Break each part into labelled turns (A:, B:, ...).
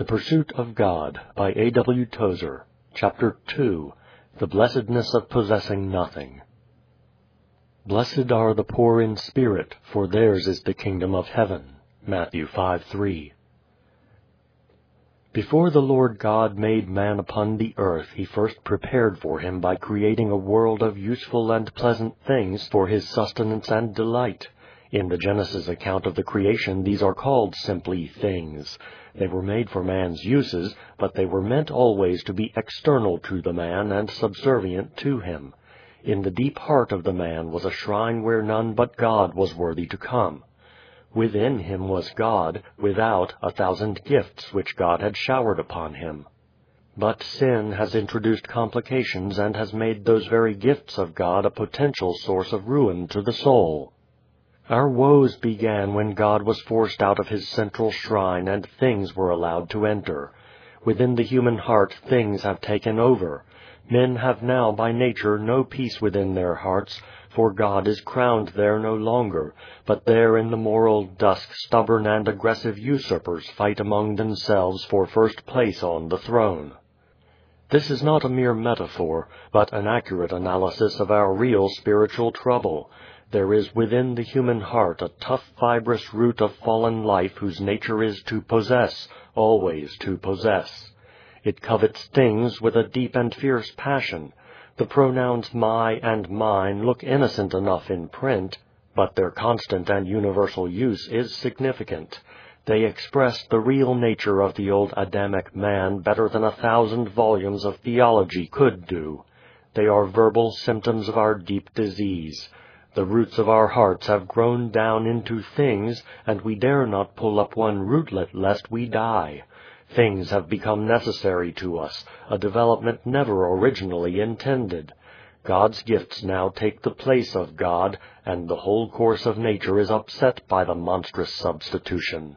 A: The Pursuit of God by A. W. Tozer. Chapter 2. The Blessedness of Possessing Nothing. Blessed are the poor in spirit, for theirs is the kingdom of heaven. Matthew 5:3. Before the Lord God made man upon the earth, he first prepared for him by creating a world of useful and pleasant things for his sustenance and delight. In the Genesis account of the creation, these are called simply things. They were made for man's uses, but they were meant always to be external to the man and subservient to him. In the deep heart of the man was a shrine where none but God was worthy to come. Within him was God, without 1,000 gifts which God had showered upon him. But sin has introduced complications and has made those very gifts of God a potential source of ruin to the soul. Our woes began when God was forced out of his central shrine and things were allowed to enter. Within the human heart things have taken over. Men have now by nature no peace within their hearts, for God is crowned there no longer, but there in the moral dusk stubborn and aggressive usurpers fight among themselves for first place on the throne. This is not a mere metaphor, but an accurate analysis of our real spiritual trouble. There is within the human heart a tough, fibrous root of fallen life whose nature is to possess, always to possess. It covets things with a deep and fierce passion. The pronouns my and mine look innocent enough in print, but their constant and universal use is significant. They express the real nature of the old Adamic man better than 1,000 volumes of theology could do. They are verbal symptoms of our deep disease. The roots of our hearts have grown down into things, and we dare not pull up one rootlet lest we die. Things have become necessary to us, a development never originally intended. God's gifts now take the place of God, and the whole course of nature is upset by the monstrous substitution.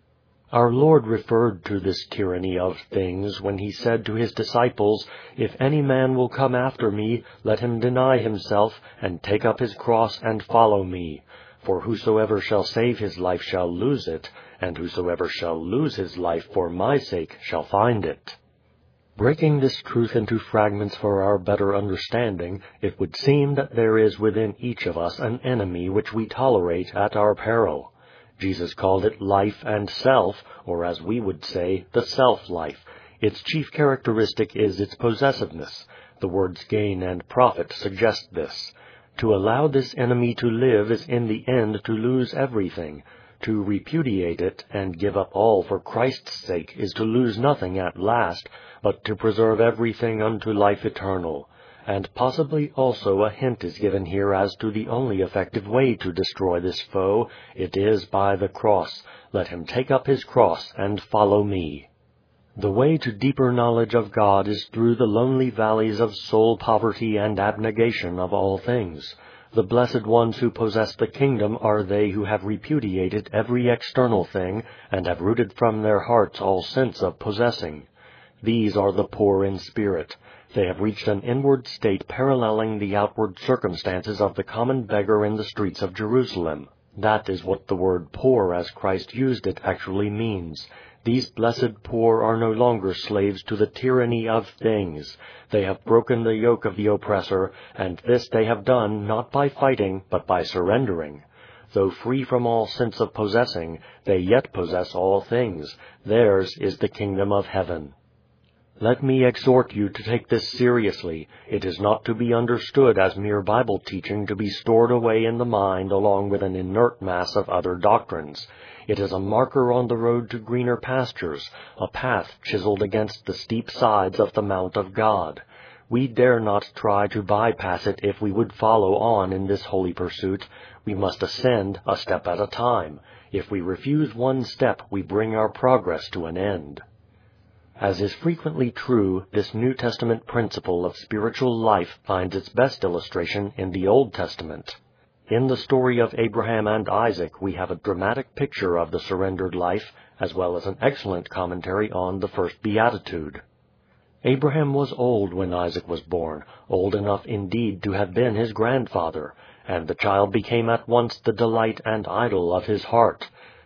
A: Our Lord referred to this tyranny of things when he said to his disciples, "If any man will come after me, let him deny himself, and take up his cross, and follow me. For whosoever shall save his life shall lose it, and whosoever shall lose his life for my sake shall find it." Breaking this truth into fragments for our better understanding, it would seem that there is within each of us an enemy which we tolerate at our peril. Jesus called it life and self, or as we would say, the self-life. Its chief characteristic is its possessiveness. The words gain and profit suggest this. To allow this enemy to live is in the end to lose everything. To repudiate it and give up all for Christ's sake is to lose nothing at last, but to preserve everything unto life eternal. And possibly also a hint is given here as to the only effective way to destroy this foe. It is by the cross. Let him take up his cross and follow me. The way to deeper knowledge of God is through the lonely valleys of soul poverty and abnegation of all things. The blessed ones who possess the kingdom are they who have repudiated every external thing and have rooted from their hearts all sense of possessing. These are the poor in spirit. They have reached an inward state paralleling the outward circumstances of the common beggar in the streets of Jerusalem. That is what the word poor as Christ used it actually means. These blessed poor are no longer slaves to the tyranny of things. They have broken the yoke of the oppressor, and this they have done not by fighting, but by surrendering. Though free from all sense of possessing, they yet possess all things. Theirs is the kingdom of heaven. Let me exhort you to take this seriously. It is not to be understood as mere Bible teaching to be stored away in the mind along with an inert mass of other doctrines. It is a marker on the road to greener pastures, a path chiseled against the steep sides of the Mount of God. We dare not try to bypass it if we would follow on in this holy pursuit. We must ascend a step at a time. If we refuse one step, we bring our progress to an end. As is frequently true, this New Testament principle of spiritual life finds its best illustration in the Old Testament. In the story of Abraham and Isaac, we have a dramatic picture of the surrendered life, as well as an excellent commentary on the first beatitude. Abraham was old when Isaac was born, old enough indeed to have been his grandfather, and the child became at once the delight and idol of his heart.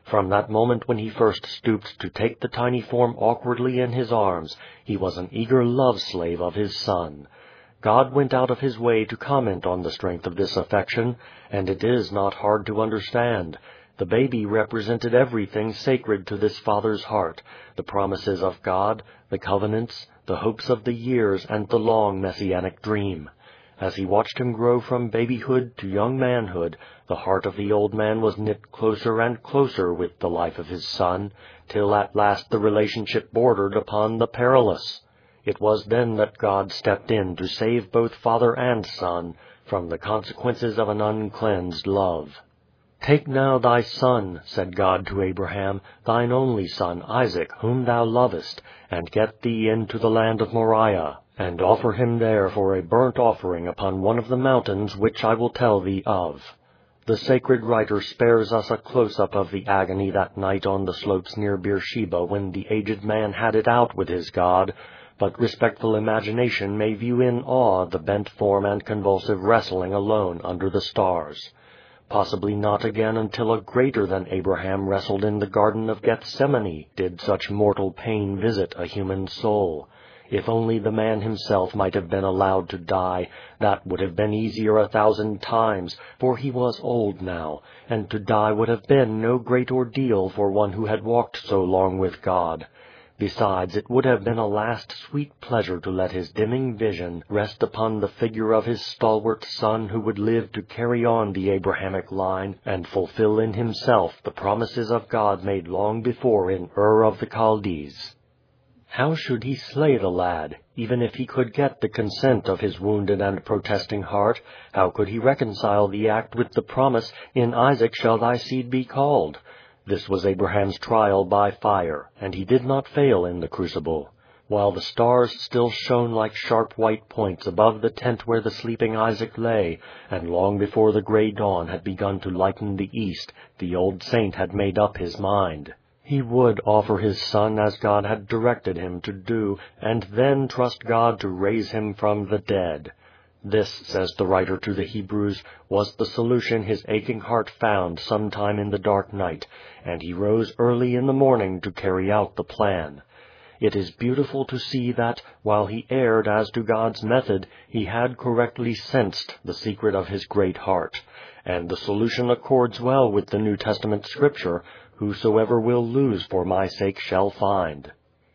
A: From that moment when he first stooped to take the tiny form awkwardly in his arms, he was an eager love-slave of his son. God went out of his way to comment on the strength of this affection, and it is not hard to understand. The baby represented everything sacred to this father's heart, the promises of God, the covenants, the hopes of the years, and the long messianic dream. As he watched him grow from babyhood to young manhood, the heart of the old man was knit closer and closer with the life of his son, till at last the relationship bordered upon the perilous. It was then that God stepped in to save both father and son from the consequences of an uncleansed love. "Take now thy son," said God to Abraham, "thine only son Isaac, whom thou lovest, and get thee into the land of Moriah, and offer him there for a burnt offering upon one of the mountains which I will tell thee of." The sacred writer spares us a close-up of the agony that night on the slopes near Beersheba when the aged man had it out with his God, but respectful imagination may view in awe the bent form and convulsive wrestling alone under the stars. Possibly not again until a greater than Abraham wrestled in the Garden of Gethsemane did such mortal pain visit a human soul. If only the man himself might have been allowed to die, that would have been easier 1,000 times, for he was old now, and to die would have been no great ordeal for one who had walked so long with God. Besides, it would have been a last sweet pleasure to let his dimming vision rest upon the figure of his stalwart son who would live to carry on the Abrahamic line and fulfill in himself the promises of God made long before in Ur of the Chaldees. How should he slay the lad? Even if he could get the consent of his wounded and protesting heart, how could he reconcile the act with the promise, "In Isaac shall thy seed be called"? This was Abraham's trial by fire, and he did not fail in the crucible. While the stars still shone like sharp white points above the tent where the sleeping Isaac lay, and long before the gray dawn had begun to lighten the east, the old saint had made up his mind. He would offer his son as God had directed him to do, and then trust God to raise him from the dead. This, says the writer to the Hebrews, was the solution his aching heart found sometime in the dark night, and he rose early in the morning to carry out the plan. It is beautiful to see that, while he erred as to God's method, he had correctly sensed the secret of his great heart, and the solution accords well with the New Testament scripture, "Whosoever will lose for my sake shall find."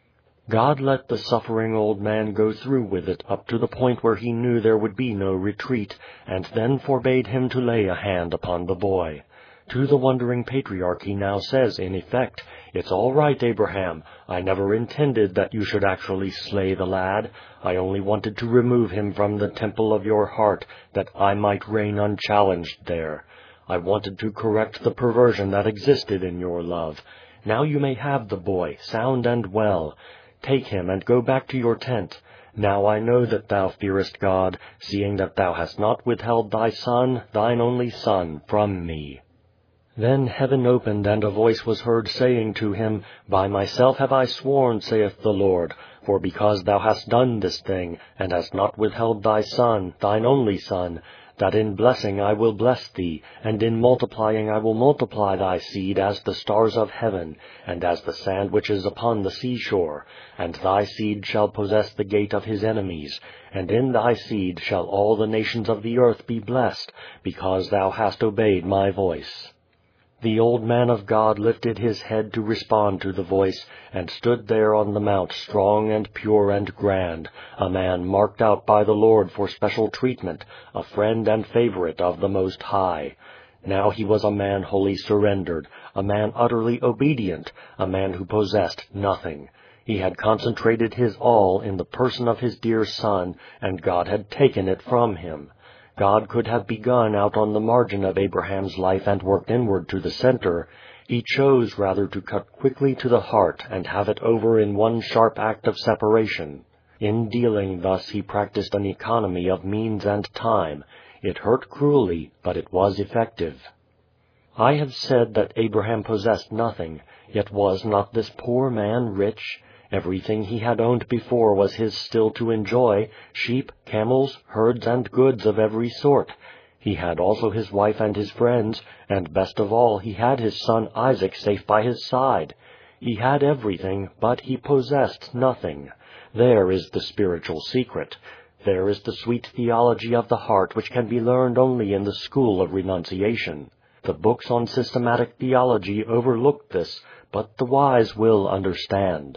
A: God let the suffering old man go through with it up to the point where he knew there would be no retreat, and then forbade him to lay a hand upon the boy. To the wondering patriarch he now says, in effect, "It's all right, Abraham. I never intended that you should actually slay the lad. I only wanted to remove him from the temple of your heart, that I might reign unchallenged there. I wanted to correct the perversion that existed in your love. Now you may have the boy, sound and well. Take him and go back to your tent. Now I know that thou fearest God, seeing that thou hast not withheld thy son, thine only son, from me." Then heaven opened, and a voice was heard saying to him, "By myself have I sworn, saith the Lord, for because thou hast done this thing, and hast not withheld thy son, thine only son, that in blessing I will bless thee, and in multiplying I will multiply thy seed as the stars of heaven, and as the sand which is upon the seashore. And thy seed shall possess the gate of his enemies, and in thy seed shall all the nations of the earth be blessed, because thou hast obeyed my voice." The old man of God lifted his head to respond to the voice, and stood there on the mount strong and pure and grand, a man marked out by the Lord for special treatment, a friend and favorite of the Most High. Now he was a man wholly surrendered, a man utterly obedient, a man who possessed nothing. He had concentrated his all in the person of his dear son, and God had taken it from him. God could have begun out on the margin of Abraham's life and worked inward to the center. He chose rather to cut quickly to the heart and have it over in one sharp act of separation. In dealing thus he practiced an economy of means and time. It hurt cruelly, but it was effective. I have said that Abraham possessed nothing, yet was not this poor man rich? Everything he had owned before was his still to enjoy, sheep, camels, herds, and goods of every sort. He had also his wife and his friends, and best of all, he had his son Isaac safe by his side. He had everything, but he possessed nothing. There is the spiritual secret. There is the sweet theology of the heart which can be learned only in the school of renunciation. The books on systematic theology overlook this, but the wise will understand.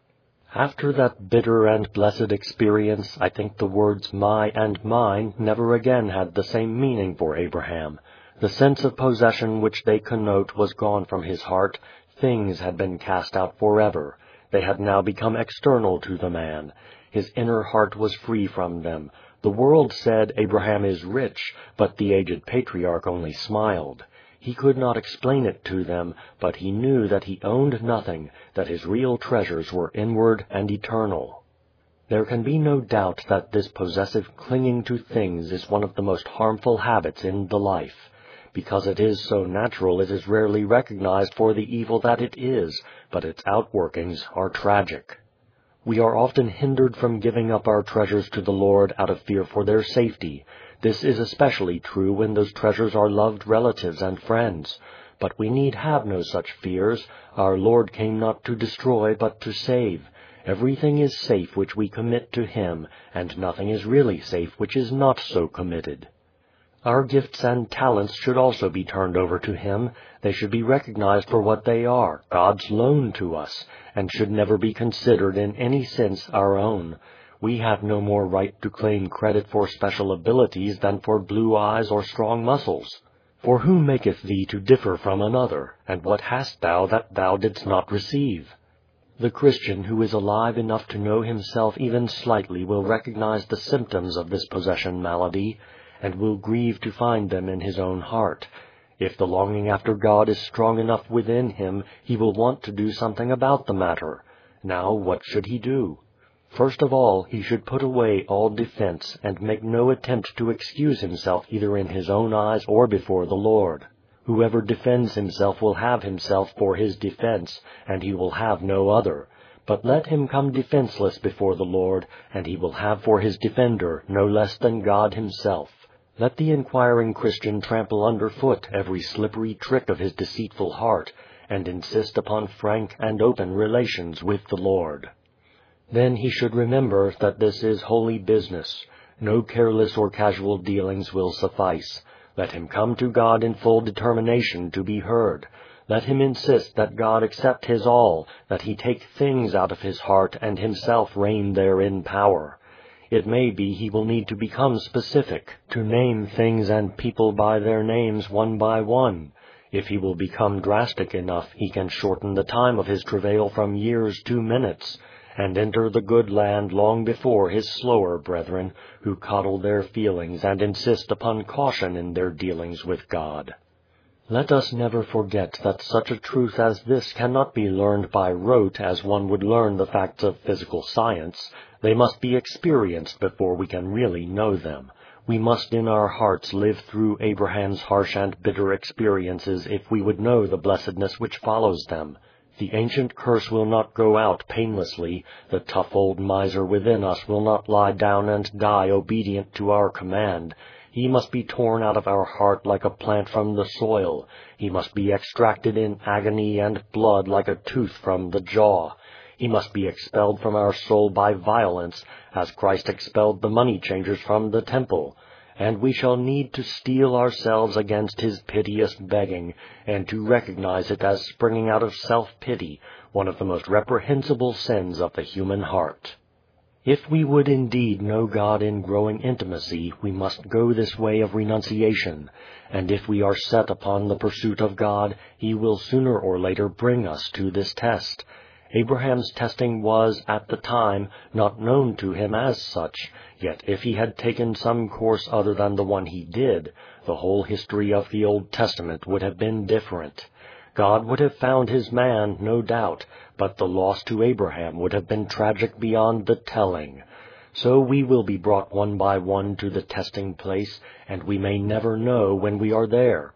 A: After that bitter and blessed experience, I think the words my and mine never again had the same meaning for Abraham. The sense of possession which they connote was gone from his heart. Things had been cast out forever. They had now become external to the man. His inner heart was free from them. The world said, Abraham is rich, but the aged patriarch only smiled. He could not explain it to them, but he knew that he owned nothing, that his real treasures were inward and eternal. There can be no doubt that this possessive clinging to things is one of the most harmful habits in the life. Because it is so natural, it is rarely recognized for the evil that it is, but its outworkings are tragic. We are often hindered from giving up our treasures to the Lord out of fear for their safety. This is especially true when those treasures are loved relatives and friends. But we need have no such fears. Our Lord came not to destroy, but to save. Everything is safe which we commit to Him, and nothing is really safe which is not so committed. Our gifts and talents should also be turned over to Him. They should be recognized for what they are, God's loan to us, and should never be considered in any sense our own. We have no more right to claim credit for special abilities than for blue eyes or strong muscles. For who maketh thee to differ from another, and what hast thou that thou didst not receive? The Christian who is alive enough to know himself even slightly will recognize the symptoms of this possession malady, and will grieve to find them in his own heart. If the longing after God is strong enough within him, he will want to do something about the matter. Now, what should he do? First of all, he should put away all defense, and make no attempt to excuse himself either in his own eyes or before the Lord. Whoever defends himself will have himself for his defense, and he will have no other. But let him come defenseless before the Lord, and he will have for his defender no less than God Himself. Let the inquiring Christian trample underfoot every slippery trick of his deceitful heart, and insist upon frank and open relations with the Lord. Then he should remember that this is holy business. No careless or casual dealings will suffice. Let him come to God in full determination to be heard. Let him insist that God accept his all, that He take things out of his heart and Himself reign there in power. It may be he will need to become specific, to name things and people by their names one by one. If he will become drastic enough, he can shorten the time of his travail from years to minutes, and enter the good land long before his slower brethren, who coddle their feelings and insist upon caution in their dealings with God. Let us never forget that such a truth as this cannot be learned by rote as one would learn the facts of physical science. They must be experienced before we can really know them. We must in our hearts live through Abraham's harsh and bitter experiences if we would know the blessedness which follows them. The ancient curse will not go out painlessly. The tough old miser within us will not lie down and die obedient to our command. He must be torn out of our heart like a plant from the soil. He must be extracted in agony and blood like a tooth from the jaw. He must be expelled from our soul by violence, as Christ expelled the money changers from the temple. And we shall need to steel ourselves against his piteous begging, and to recognize it as springing out of self-pity, one of the most reprehensible sins of the human heart. If we would indeed know God in growing intimacy, we must go this way of renunciation, and if we are set upon the pursuit of God, He will sooner or later bring us to this test. Abraham's testing was, at the time, not known to him as such, yet if he had taken some course other than the one he did, the whole history of the Old Testament would have been different. God would have found His man, no doubt, but the loss to Abraham would have been tragic beyond the telling. So we will be brought one by one to the testing place, and we may never know when we are there.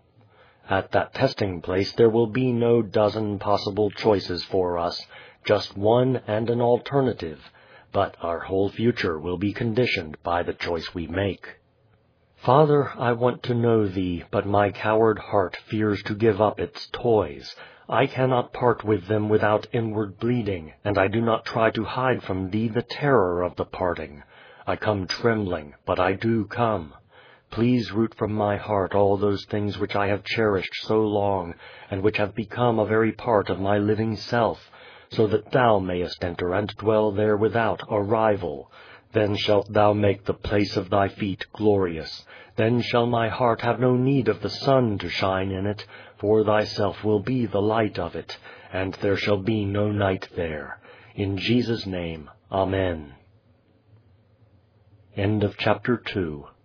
A: At that testing place there will be no dozen possible choices for us, just one and an alternative, but our whole future will be conditioned by the choice we make. Father, I want to know Thee, but my coward heart fears to give up its toys. I cannot part with them without inward bleeding, and I do not try to hide from Thee the terror of the parting. I come trembling, but I do come. Please root from my heart all those things which I have cherished so long, and which have become a very part of my living self, so that Thou mayest enter and dwell there without a rival. Then shalt Thou make the place of Thy feet glorious. Then shall my heart have no need of the sun to shine in it, for Thyself will be the light of it, and there shall be no night there. In Jesus' name, Amen. End of chapter 2.